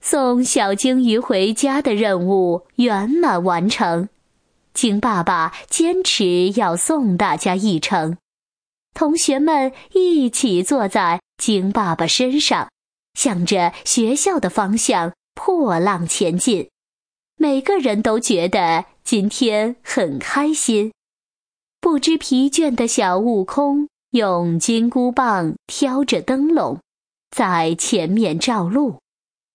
送小鲸鱼回家的任务圆满完成。鲸爸爸坚持要送大家一程。同学们一起坐在鲸爸爸身上，向着学校的方向破浪前进。每个人都觉得今天很开心。不知疲倦的小悟空用金箍棒挑着灯笼，在前面照路。